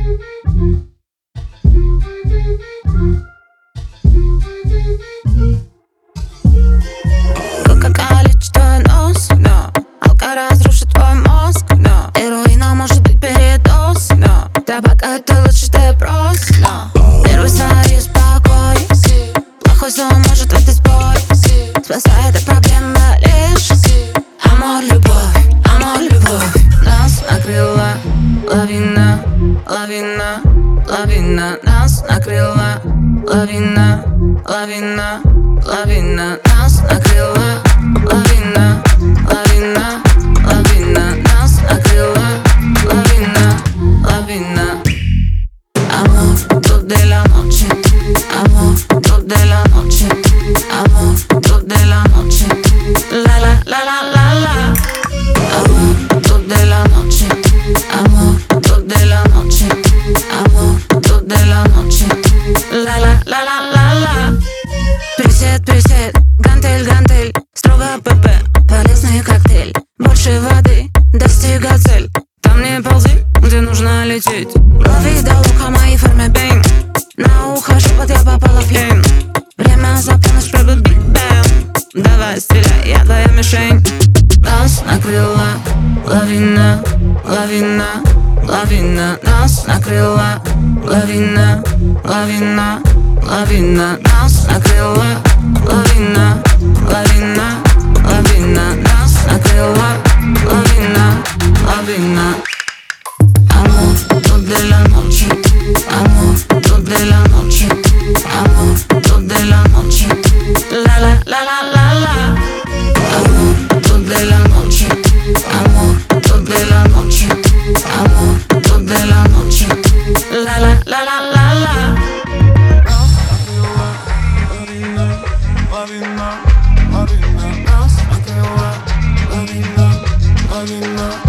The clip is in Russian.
Кока-кола лечит твой нос, но алка разрушит твой мозг, но героина может быть передоз, но табак это лучше ты брось, но первый свои спокой. Плохой сон может выйти сбой. Спасает от проблемы лишь амор, любовь. Нас накрыла лавина, лавина, лавина. Нас накрыла лавина, лавина, лавина. Нас накрыла лавина, лавина, лавина. Нас накрыла лавина, лавина. Amor, tú de la noche. Amor, tú de la noche. Amor, tú de la noche. La la la la la la. Amor, tú de la noche. Amor, tú de la noche. Amor, tú de la noche. La la la la la la. Присед, гантель, строго ПП, полезный коктейль. Больше воды, достигай цель. Там не ползи, где нужно лететь. Лови до уха моей форме бейн. На ухо шепот, я попала в гейм. Время за полночь, пробует биг бэм. Давай стреляй, я твоя мишень. Нас накрыла лавина, лавина, лавина. Нас накрыла лавина, лавина, лавина. Нас накрыла лавина, лавина, лавина. Нас накрыла лавина, лавина. Amor, tú de la noche. Amor, tú de la noche. Amor, tú de la noche. La la la la la la. Amor, tú de la noche. Amor, tú de la noche. Amor, tú de la noche. La la la la la la. Lavina, lavina, lavina.